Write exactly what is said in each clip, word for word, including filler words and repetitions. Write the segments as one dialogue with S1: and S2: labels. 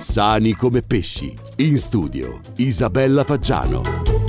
S1: sani come pesci. In studio, Isabella Faggiano.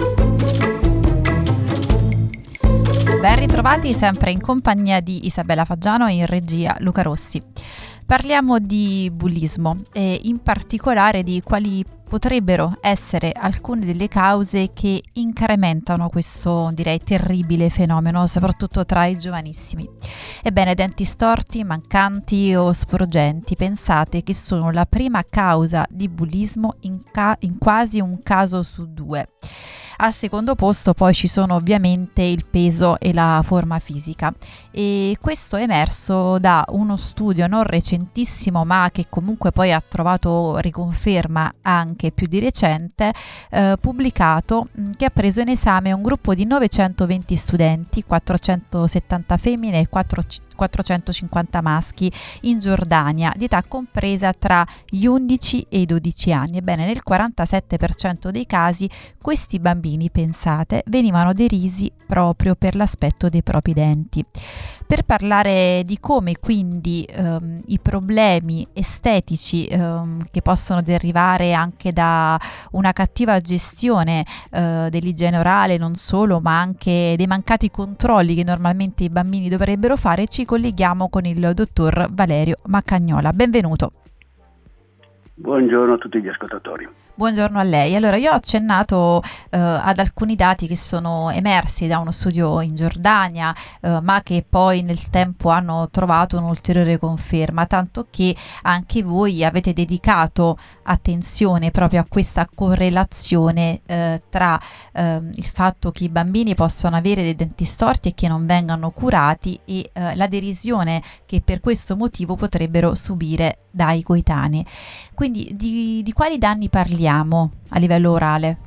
S2: Ben ritrovati, sempre in compagnia di Isabella Faggiano e in regia Luca Rossi. Parliamo di bullismo e in particolare di quali potrebbero essere alcune delle cause che incrementano questo, direi, terribile fenomeno, soprattutto tra i giovanissimi. Ebbene, denti storti, mancanti o sporgenti, pensate che sono la prima causa di bullismo in, ca- in quasi un caso su due. Al secondo posto poi ci sono ovviamente il peso e la forma fisica, e questo è emerso da uno studio non recentissimo ma che comunque poi ha trovato riconferma anche più di recente, eh, pubblicato, mh, che ha preso in esame un gruppo di novecentoventi studenti, quattrocentosettanta femmine e quattrocentocinquanta maschi in Giordania, di età compresa tra gli undici e i dodici anni. Ebbene, nel quarantasette per cento dei casi questi bambini, pensate, venivano derisi proprio per l'aspetto dei propri denti. Per parlare di come quindi ehm, i problemi estetici ehm, che possono derivare anche da una cattiva gestione eh, dell'igiene orale, non solo, ma anche dei mancati controlli che normalmente i bambini dovrebbero fare, ci colleghiamo con il dottor Valerio Maccagnola. Benvenuto.
S3: Buongiorno a tutti gli ascoltatori.
S2: Buongiorno a lei. Allora, io ho accennato eh, ad alcuni dati che sono emersi da uno studio in Giordania, eh, ma che poi nel tempo hanno trovato un'ulteriore conferma, tanto che anche voi avete dedicato attenzione proprio a questa correlazione eh, tra eh, il fatto che i bambini possono avere dei denti storti e che non vengano curati e eh, la derisione che per questo motivo potrebbero subire dai coetanei. Quindi di, di quali danni parliamo a livello orale?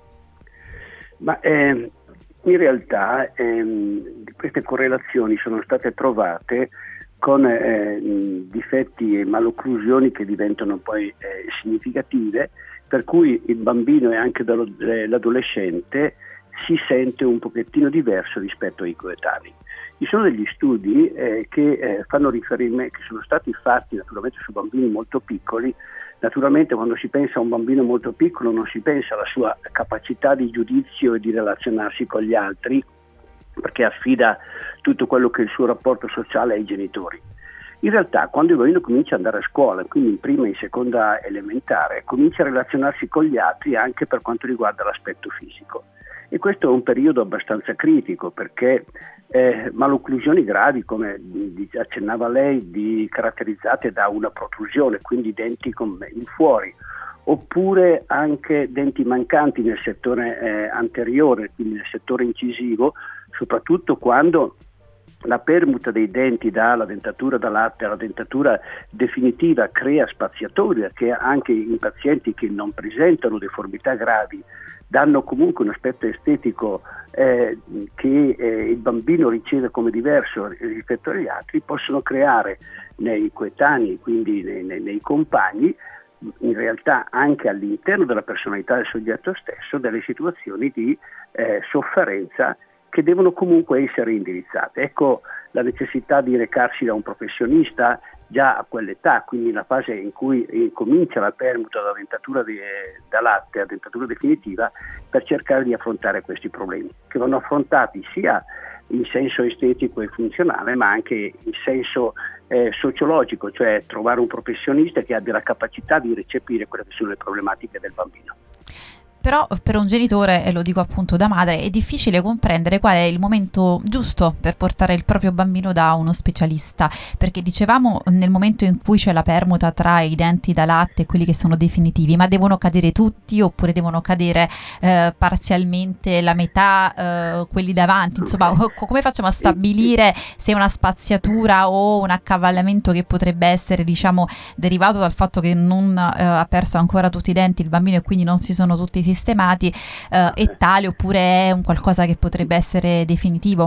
S3: Ma eh, in realtà ehm, queste correlazioni sono state trovate con eh, difetti e malocclusioni che diventano poi eh, significative, per cui il bambino e anche l'adolescente si sente un pochettino diverso rispetto ai coetanei. Ci sono degli studi eh, che eh, fanno riferimento, che sono stati fatti naturalmente su bambini molto piccoli. Naturalmente quando si pensa a un bambino molto piccolo non si pensa alla sua capacità di giudizio e di relazionarsi con gli altri, perché affida tutto quello che è il suo rapporto sociale ai genitori. In realtà quando il bambino comincia ad andare a scuola, quindi in prima e in seconda elementare, comincia a relazionarsi con gli altri anche per quanto riguarda l'aspetto fisico. E questo è un periodo abbastanza critico, perché eh, malocclusioni gravi, come accennava lei, di, caratterizzate da una protrusione, quindi denti con, in fuori, oppure anche denti mancanti nel settore eh, anteriore, quindi nel settore incisivo, soprattutto quando la permuta dei denti dalla dentatura da latte alla dentatura definitiva crea spaziatori che anche in pazienti che non presentano deformità gravi danno comunque un aspetto estetico eh, che eh, il bambino riceve come diverso rispetto agli altri, possono creare nei coetanei, quindi nei, nei, nei compagni, in realtà anche all'interno della personalità del soggetto stesso, delle situazioni di eh, sofferenza che devono comunque essere indirizzate. Ecco la necessità di recarsi da un professionista già a quell'età, quindi la fase in cui comincia la permuta da dentatura di, da latte a dentatura definitiva, per cercare di affrontare questi problemi, che vanno affrontati sia in senso estetico e funzionale, ma anche in senso eh, sociologico, cioè trovare un professionista che abbia la capacità di recepire quelle che sono le problematiche del bambino.
S2: Però per un genitore, e lo dico appunto da madre, è difficile comprendere qual è il momento giusto per portare il proprio bambino da uno specialista, perché dicevamo nel momento in cui c'è la permuta tra i denti da latte e quelli che sono definitivi, ma devono cadere tutti oppure devono cadere eh, parzialmente la metà, eh, quelli davanti, insomma come facciamo a stabilire se è una spaziatura o un accavallamento che potrebbe essere, diciamo, derivato dal fatto che non eh, ha perso ancora tutti i denti il bambino e quindi non si sono tutti sistemati eh, è tale, oppure è un qualcosa che potrebbe essere definitivo?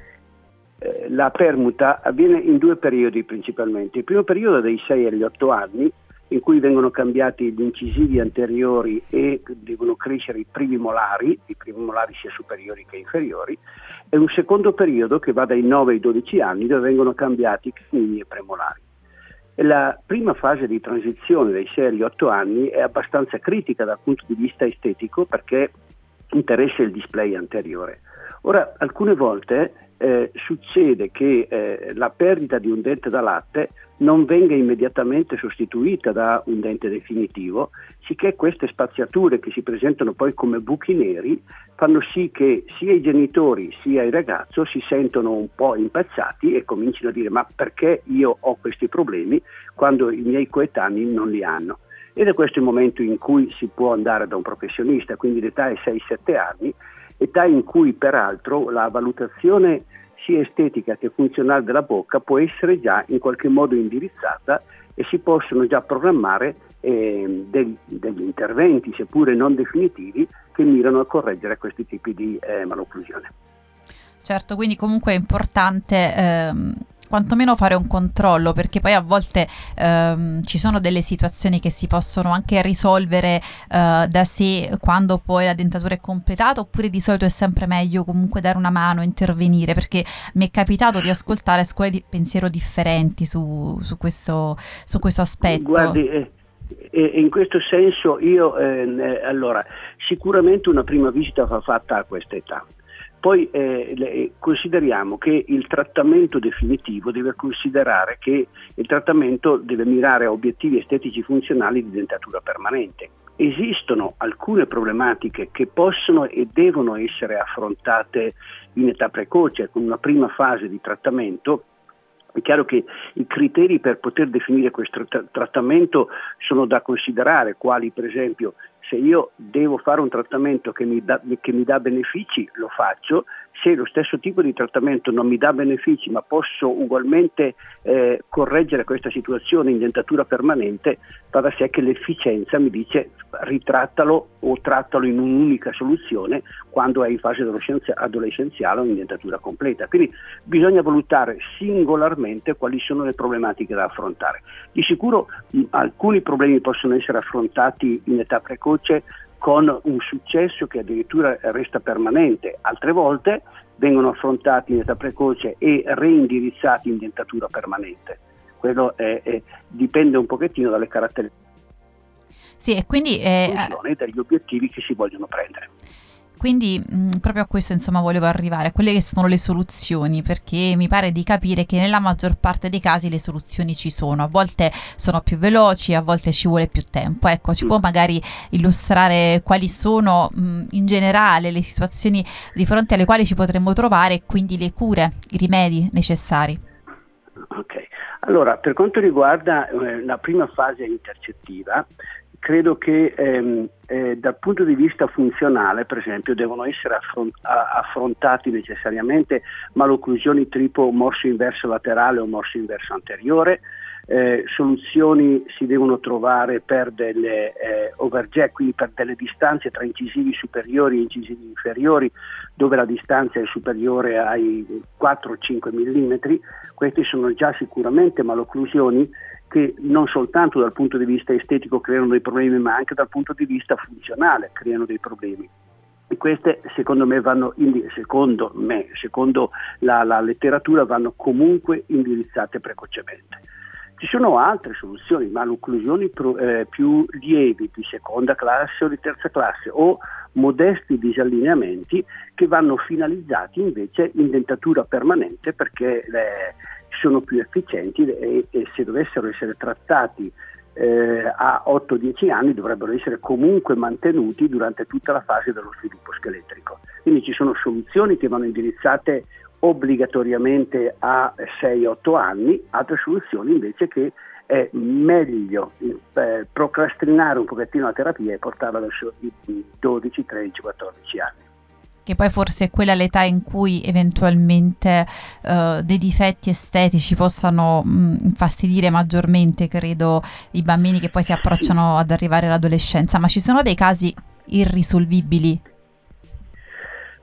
S3: La permuta avviene in due periodi principalmente. Il primo periodo è dai sei agli otto anni, in cui vengono cambiati gli incisivi anteriori e devono crescere i primi molari, i primi molari sia superiori che inferiori, e un secondo periodo che va dai nove ai dodici anni, dove vengono cambiati i canini e premolari. La prima fase di transizione dai sei agli otto anni è abbastanza critica dal punto di vista estetico perché interessa il display anteriore. Ora, alcune volte eh, succede che eh, la perdita di un dente da latte non venga immediatamente sostituita da un dente definitivo, sicché queste spaziature che si presentano poi come buchi neri fanno sì che sia i genitori sia il ragazzo si sentono un po' impacciati e cominciano a dire: ma perché io ho questi problemi quando i miei coetanei non li hanno? Ed è questo il momento in cui si può andare da un professionista, quindi l'età è sei sette anni, età in cui peraltro la valutazione sia estetica che funzionale della bocca può essere già in qualche modo indirizzata e si possono già programmare eh, degli, degli interventi, seppure non definitivi, che mirano a correggere questi tipi di eh, malocclusione.
S2: Certo, quindi comunque è importante ehm, quantomeno fare un controllo, perché poi a volte ehm, ci sono delle situazioni che si possono anche risolvere eh, da sé quando poi la dentatura è completata, oppure di solito è sempre meglio comunque dare una mano, intervenire, perché mi è capitato di ascoltare scuole di pensiero differenti su, su, questo, su questo aspetto.
S3: Guardi, eh, eh, in questo senso io eh, allora sicuramente una prima visita va fatta a questa età. Poi eh, le, consideriamo che il trattamento definitivo deve considerare che il trattamento deve mirare a obiettivi estetici funzionali di dentatura permanente. Esistono alcune problematiche che possono e devono essere affrontate in età precoce con una prima fase di trattamento. È chiaro che i criteri per poter definire questo tra- trattamento sono da considerare, quali per esempio: se io devo fare un trattamento che mi dà, che mi dà benefici, lo faccio. Se lo stesso tipo di trattamento non mi dà benefici, ma posso ugualmente eh, correggere questa situazione in dentatura permanente, va da sé che l'efficienza mi dice ritrattalo o trattalo in un'unica soluzione quando è in fase adolescenziale o in dentatura completa. Quindi bisogna valutare singolarmente quali sono le problematiche da affrontare. Di sicuro mh, alcuni problemi possono essere affrontati in età precoce con un successo che addirittura resta permanente, altre volte vengono affrontati in età precoce e reindirizzati in dentatura permanente. Quello è, è, dipende un pochettino dalle caratteristiche
S2: sì, e quindi eh,
S3: e dagli obiettivi che si vogliono prendere.
S2: Quindi mh, proprio a questo insomma volevo arrivare, a quelle che sono le soluzioni, perché mi pare di capire che nella maggior parte dei casi le soluzioni ci sono, a volte sono più veloci, a volte ci vuole più tempo. Ecco, ci può magari illustrare quali sono mh, in generale le situazioni di fronte alle quali ci potremmo trovare e quindi le cure, i rimedi necessari?
S3: Ok, allora per quanto riguarda eh, la prima fase intercettiva, credo che ehm, eh, dal punto di vista funzionale, per esempio, devono essere affront- affrontati necessariamente malocclusioni tipo morso inverso laterale o morso inverso anteriore. Eh, soluzioni si devono trovare per delle eh, overjet, quindi per delle distanze tra incisivi superiori e incisivi inferiori, dove la distanza è superiore ai quattro o cinque millimetri. Queste sono già sicuramente malocclusioni che non soltanto dal punto di vista estetico creano dei problemi, ma anche dal punto di vista funzionale creano dei problemi. E queste secondo me vanno indi- secondo me, secondo la, la letteratura, vanno comunque indirizzate precocemente. Ci sono altre soluzioni, malocclusioni pro, eh, più lievi, di seconda classe o di terza classe, o modesti disallineamenti che vanno finalizzati invece in dentatura permanente, perché le, sono più efficienti e, e se dovessero essere trattati eh, a otto dieci anni dovrebbero essere comunque mantenuti durante tutta la fase dello sviluppo scheletrico. Quindi ci sono soluzioni che vanno indirizzate obbligatoriamente a sei otto anni, altre soluzioni invece che è meglio eh, procrastinare un pochettino la terapia e portarla verso i dodici, tredici, quattordici anni.
S2: Che poi forse è quella l'età in cui eventualmente uh, dei difetti estetici possano mh, infastidire maggiormente, credo, i bambini che poi si approcciano ad arrivare all'adolescenza. Ma ci sono dei casi irrisolvibili?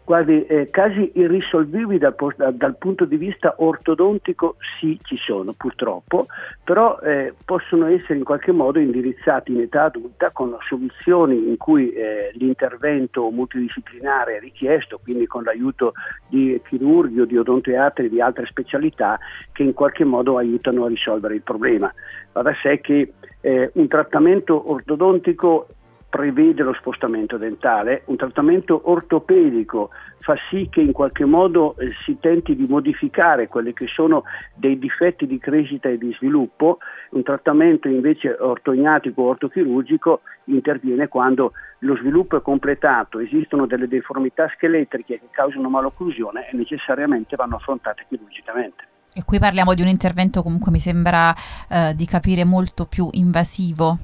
S3: Guardi, eh, casi irrisolvibili dal, dal punto di vista ortodontico sì, ci sono purtroppo, però eh, possono essere in qualche modo indirizzati in età adulta con soluzioni in cui eh, l'intervento multidisciplinare è richiesto, quindi con l'aiuto di chirurghi o di odontoiatri di altre specialità che in qualche modo aiutano a risolvere il problema. Va da sé che eh, un trattamento ortodontico prevede lo spostamento dentale, un trattamento ortopedico fa sì che in qualche modo eh, si tenti di modificare quelli che sono dei difetti di crescita e di sviluppo, un trattamento invece ortognatico o ortochirurgico interviene quando lo sviluppo è completato, esistono delle deformità scheletriche che causano malocclusione e necessariamente vanno affrontate chirurgicamente.
S2: E qui parliamo di un intervento comunque mi sembra eh, di capire molto più invasivo.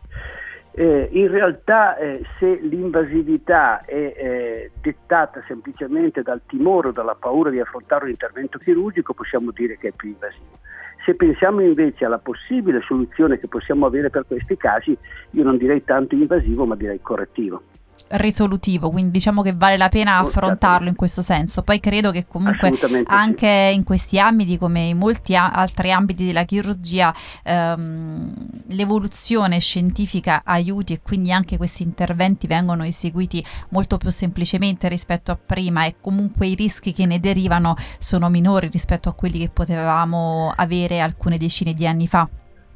S3: Eh, in realtà eh, se l'invasività è eh, dettata semplicemente dal timore o dalla paura di affrontare un intervento chirurgico, possiamo dire che è più invasivo. Se pensiamo invece alla possibile soluzione che possiamo avere per questi casi, io non direi tanto invasivo, ma direi correttivo.
S2: Risolutivo, quindi diciamo che vale la pena affrontarlo in questo senso. Poi credo che comunque anche sì. in questi ambiti, come in molti a- altri ambiti della chirurgia, ehm, l'evoluzione scientifica aiuti e quindi anche questi interventi vengono eseguiti molto più semplicemente rispetto a prima e comunque i rischi che ne derivano sono minori rispetto a quelli che potevamo avere alcune decine di anni fa.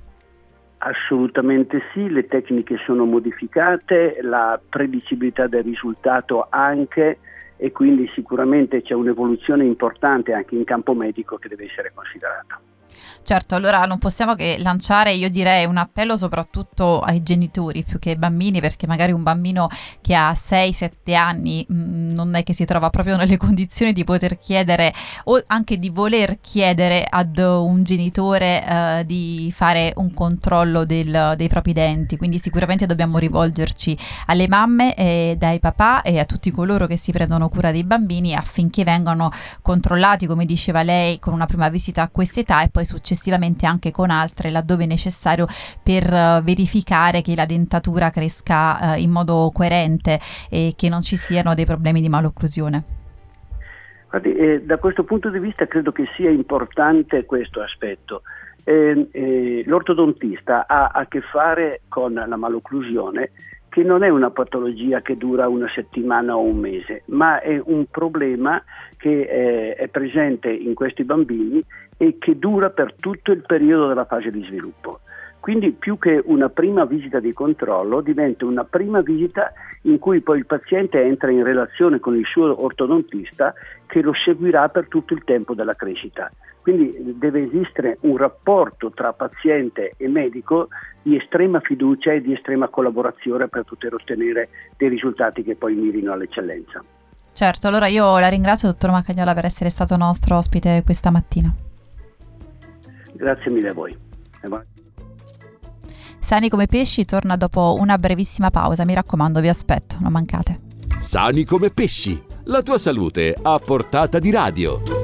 S3: Assolutamente sì, le tecniche sono modificate, la predicibilità del risultato anche, e quindi sicuramente c'è un'evoluzione importante anche in campo medico che deve essere considerata.
S2: Certo, allora non possiamo che lanciare, io direi, un appello soprattutto ai genitori più che ai bambini, perché magari un bambino che ha sei sette anni mh, non è che si trova proprio nelle condizioni di poter chiedere o anche di voler chiedere ad un genitore eh, di fare un controllo del, dei propri denti, quindi sicuramente dobbiamo rivolgerci alle mamme e dai papà e a tutti coloro che si prendono cura dei bambini affinché vengano controllati, come diceva lei, con una prima visita a quest'età e poi successivamente anche con altre laddove necessario per uh, verificare che la dentatura cresca uh, in modo coerente e che non ci siano dei problemi di malocclusione.
S3: Guardi, eh, da questo punto di vista credo che sia importante questo aspetto. Eh, eh, l'ortodontista ha a che fare con la malocclusione, che non è una patologia che dura una settimana o un mese, ma è un problema che eh, è presente in questi bambini e che dura per tutto il periodo della fase di sviluppo. Quindi più che una prima visita di controllo diventa una prima visita in cui poi il paziente entra in relazione con il suo ortodontista che lo seguirà per tutto il tempo della crescita. Quindi deve esistere un rapporto tra paziente e medico di estrema fiducia e di estrema collaborazione per poter ottenere dei risultati che poi mirino all'eccellenza.
S2: Certo, allora io la ringrazio, dottor Macagnola, per essere stato nostro ospite questa mattina.
S3: Grazie mille a voi.
S2: Sani come pesci torna dopo una brevissima pausa, mi raccomando, vi aspetto, non mancate.
S1: Sani come pesci, la tua salute a portata di radio.